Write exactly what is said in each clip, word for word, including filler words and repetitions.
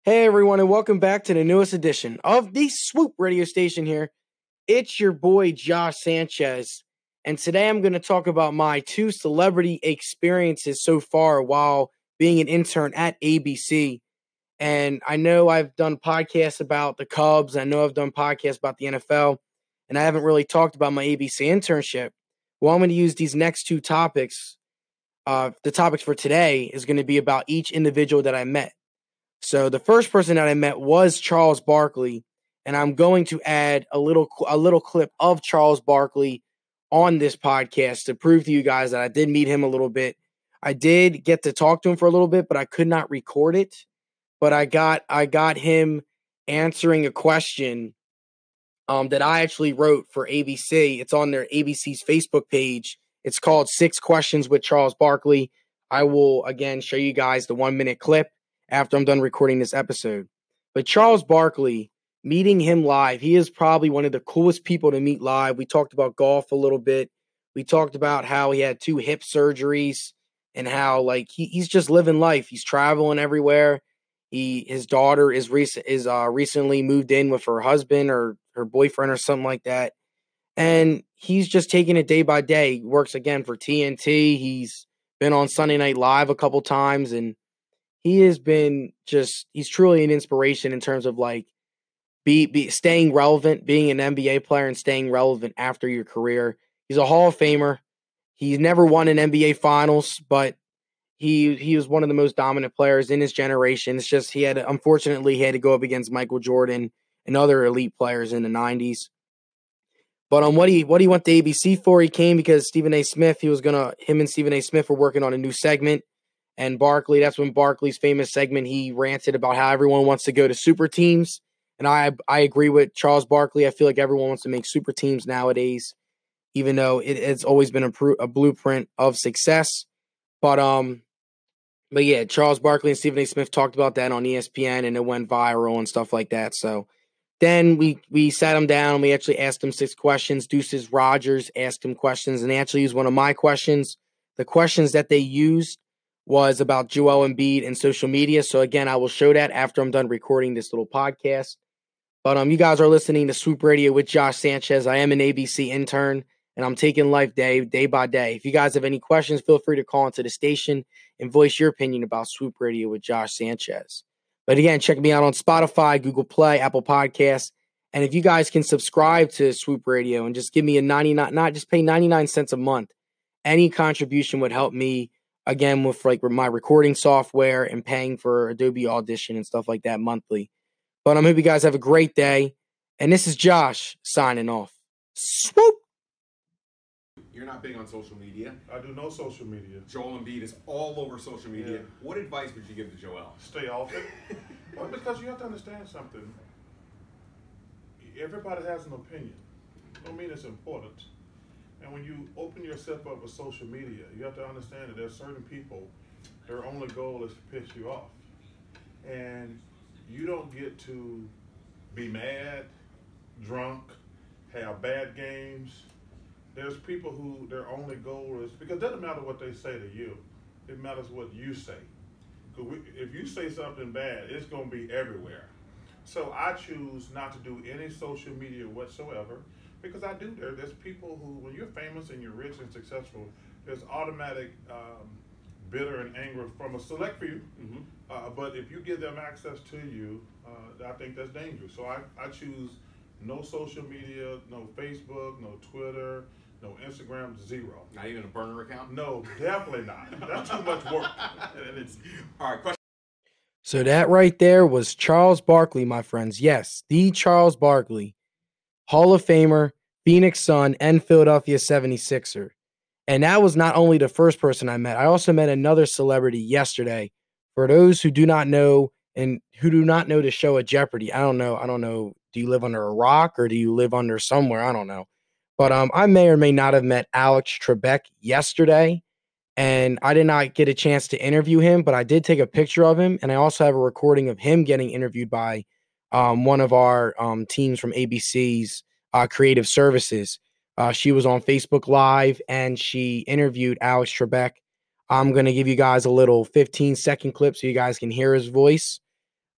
Hey everyone, and welcome back to the newest edition of the Swoop radio station here. It's your boy Josh Sanchez, and today I'm going to talk about my two celebrity experiences so far while being an intern at A B C. And I know I've done podcasts about the Cubs, I know I've done podcasts about the N F L, and I haven't really talked about my A B C internship. Well, I'm going to use these next two topics. Uh, the topics for today is going to be about each individual that I met. So the first person that I met was Charles Barkley, and I'm going to add a little a little clip of Charles Barkley on this podcast to prove to you guys that I did meet him a little bit. I did get to talk to him for a little bit, but I could not record it. But I got I got him answering a question um, that I actually wrote for A B C. It's on their A B C's Facebook page. It's called Six Questions with Charles Barkley. I will, again, show you guys the one-minute clip after I'm done recording this episode. But Charles Barkley, meeting him live, he is probably one of the coolest people to meet live. We talked about golf a little bit. We talked about how he had two hip surgeries and how, like, he, he's just living life. He's traveling everywhere. He his daughter is recent is uh recently moved in with her husband or her boyfriend or something like that. And he's just taking it day by day. He works again for T N T. He's been on Sunday Night Live a couple times, and he has been just, he's truly an inspiration in terms of like be, be staying relevant, being an N B A player and staying relevant after your career. He's a Hall of Famer. He's never won an N B A Finals, but he he was one of the most dominant players in his generation. It's just he had, unfortunately, he had to go up against Michael Jordan and other elite players in the nineties. But on what he what he went to A B C for, he came because Stephen A. Smith, he was gonna him and Stephen A. Smith were working on a new segment. And Barkley, that's when Barkley's famous segment, he ranted about how everyone wants to go to super teams. And I I agree with Charles Barkley. I feel like everyone wants to make super teams nowadays, even though it, it's always been a, pr- a blueprint of success. But um, but yeah, Charles Barkley and Stephen A. Smith talked about that on E S P N, and it went viral and stuff like that. So then we we sat him down. We actually asked him six questions. Deuces Rogers asked him questions, and they actually used one of my questions. The questions that they used was about Joel Embiid and social media. So again, I will show that after I'm done recording this little podcast. But um, you guys are listening to Swoop Radio with Josh Sanchez. I am an A B C intern, and I'm taking life day, day by day. If you guys have any questions, feel free to call into the station and voice your opinion about Swoop Radio with Josh Sanchez. But again, check me out on Spotify, Google Play, Apple Podcasts. And if you guys can subscribe to Swoop Radio and just give me a ninety-nine, not just pay ninety-nine cents a month, any contribution would help me, again, with like my recording software and paying for Adobe Audition and stuff like that monthly. But I hope you guys have a great day. And this is Josh signing off. Swoop! You're not big on social media. I do no social media. Joel Embiid is all over social media. Yeah. What advice would you give to Joel? Stay off it. Well, because you have to understand something. Everybody has an opinion. Don't mean it's important. And when you open yourself up with social media, you have to understand that there's certain people, their only goal is to piss you off. And you don't get to be mad, drunk, have bad games. There's people who their only goal is, because it doesn't matter what they say to you, it matters what you say. Because if you say something bad, it's going to be everywhere. So I choose not to do any social media whatsoever, because I do there. There's people who, when you're famous and you're rich and successful, there's automatic um, bitter and anger from a select few. Mm-hmm. Uh, but if you give them access to you, uh, I think that's dangerous. So I, I choose no social media, no Facebook, no Twitter, no Instagram, zero. Not even a burner account? No, definitely not. That's too much work. And it's, all right, question. So that right there was Charles Barkley, my friends. Yes, the Charles Barkley, Hall of Famer, Phoenix Sun, and Philadelphia seventy-sixer. And that was not only the first person I met. I also met another celebrity yesterday. For those who do not know and who do not know the show of Jeopardy, I don't know. I don't know. Do you live under a rock or do you live under somewhere? I don't know. But um, I may or may not have met Alex Trebek yesterday. And I did not get a chance to interview him, but I did take a picture of him. And I also have a recording of him getting interviewed by um, one of our um, teams from A B C's uh, Creative Services. Uh, she was on Facebook Live, and she interviewed Alex Trebek. I'm going to give you guys a little fifteen second clip so you guys can hear his voice.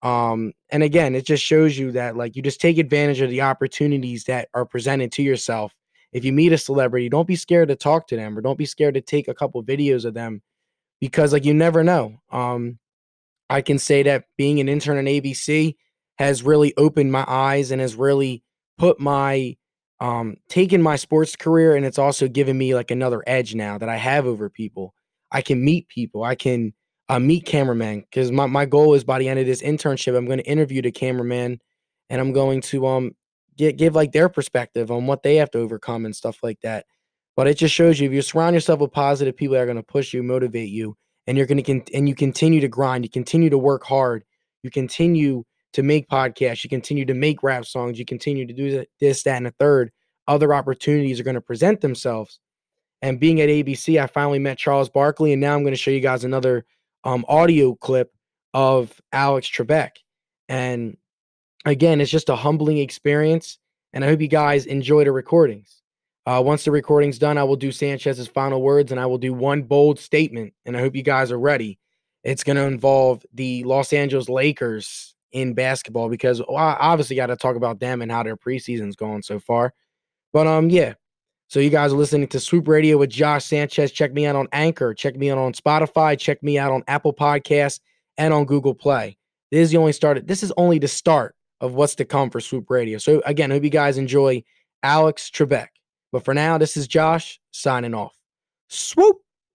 Um, and again, it just shows you that like you just take advantage of the opportunities that are presented to yourself. If you meet a celebrity, don't be scared to talk to them or don't be scared to take a couple videos of them because like you never know. Um, I can say that being an intern at A B C has really opened my eyes and has really put my um taken my sports career, and it's also given me like another edge now that I have over people. I can meet people. I can uh, meet cameramen because my, my goal is by the end of this internship, I'm going to interview the cameraman and I'm going to um get give like their perspective on what they have to overcome and stuff like that. But it just shows you if you surround yourself with positive people that are going to push you, motivate you, and you're going to con- and you continue to grind, you continue to work hard, you continue to make podcasts, you continue to make rap songs, you continue to do this, that, and the third, other opportunities are going to present themselves. And being at A B C, I finally met Charles Barkley, and now I'm going to show you guys another um, audio clip of Alex Trebek. And again, it's just a humbling experience, and I hope you guys enjoy the recordings. Uh, once the recording's done, I will do Sanchez's final words, and I will do one bold statement, and I hope you guys are ready. It's going to involve the Los Angeles Lakers in basketball because well, I obviously got to talk about them and how their preseason's going so far. But um, yeah. So you guys are listening to Swoop Radio with Josh Sanchez. Check me out on Anchor. Check me out on Spotify. Check me out on Apple Podcasts and on Google Play. This is the only start. This is only the start of what's to come for Swoop Radio. So again, I hope you guys enjoy Alex Trebek. But for now, this is Josh signing off. Swoop.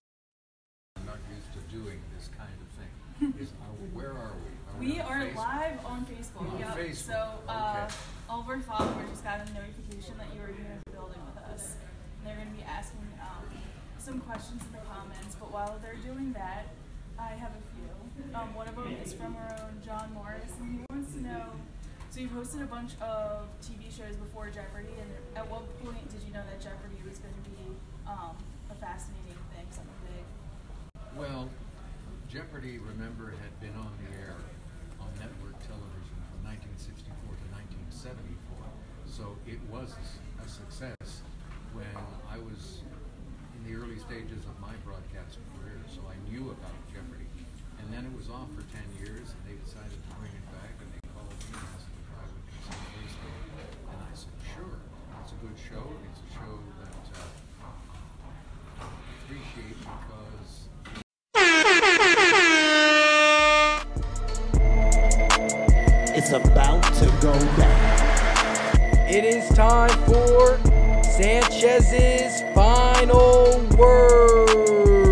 I'm not used to doing this kind of thing. Is, uh, where are we? Are We are Facebook? live on Facebook. On Yep. Facebook. So uh, Okay. all of our followers just got a notification that you were here in the building with us. And they're going to be asking um, some questions in the comments. But while they're doing that, I have a few. Um, one of them is from our own John Morris, and he wants to know. So you've hosted a bunch of T V shows before Jeopardy, and at what point did you know that Jeopardy was going to be um, a fascinating thing, something big? Well, Jeopardy, remember, had been on the air on network television from nineteen sixty-four to nineteen seventy-four. So it was a success when I was in the early stages of my broadcasting career. So I knew about Jeopardy. And then it was off for ten years, and they decided to bring it back, and they called me and asked if I would consider hosting it. And I said, sure. It's a good show. It's a show that uh, I appreciate because it's about to go down. It is time for Sanchez's final words.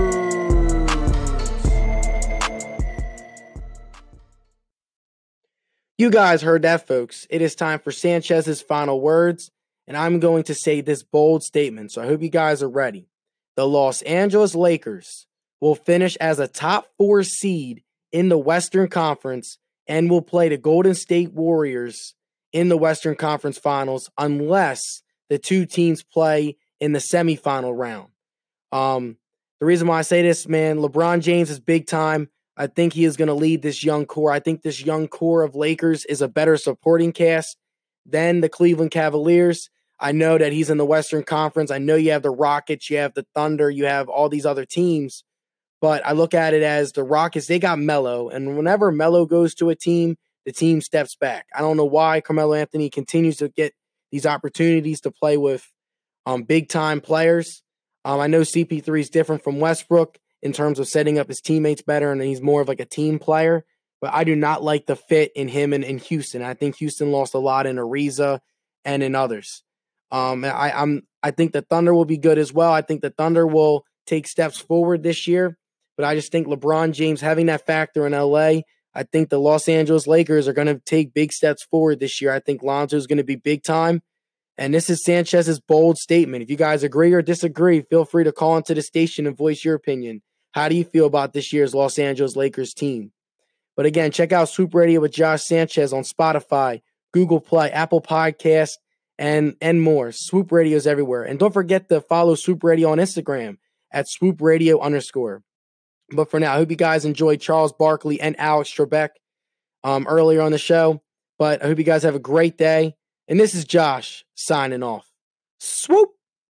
You guys heard that, folks. It is time for Sanchez's final words, and I'm going to say this bold statement, so I hope you guys are ready. The Los Angeles Lakers will finish as a top four seed in the Western Conference and will play the Golden State Warriors in the Western Conference Finals unless the two teams play in the semifinal round. Um, the reason why I say this, man, LeBron James is big time. I think he is going to lead this young core. I think this young core of Lakers is a better supporting cast than the Cleveland Cavaliers. I know that he's in the Western Conference. I know you have the Rockets, you have the Thunder, you have all these other teams. But I look at it as the Rockets, they got Melo. And whenever Melo goes to a team, the team steps back. I don't know why Carmelo Anthony continues to get these opportunities to play with um, big-time players. Um, I know C P three is different from Westbrook in terms of setting up his teammates better, and he's more of like a team player. But I do not like the fit in him and in Houston. I think Houston lost a lot in Ariza and in others. Um, I, I'm, I think the Thunder will be good as well. I think the Thunder will take steps forward this year. But I just think LeBron James having that factor in L A, I think the Los Angeles Lakers are going to take big steps forward this year. I think Lonzo is going to be big time. And this is Sanchez's bold statement. If you guys agree or disagree, feel free to call into the station and voice your opinion. How do you feel about this year's Los Angeles Lakers team? But again, check out Swoop Radio with Josh Sanchez on Spotify, Google Play, Apple Podcasts, and, and more. Swoop Radio is everywhere. And don't forget to follow Swoop Radio on Instagram at Swoop Radio underscore. But for now, I hope you guys enjoyed Charles Barkley and Alex Trebek um, earlier on the show. But I hope you guys have a great day. And this is Josh signing off. Swoop!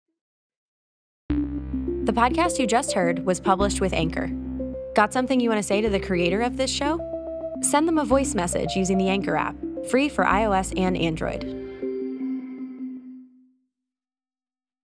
The podcast you just heard was published with Anchor. Got something you want to say to the creator of this show? Send them a voice message using the Anchor app, free for iOS and Android.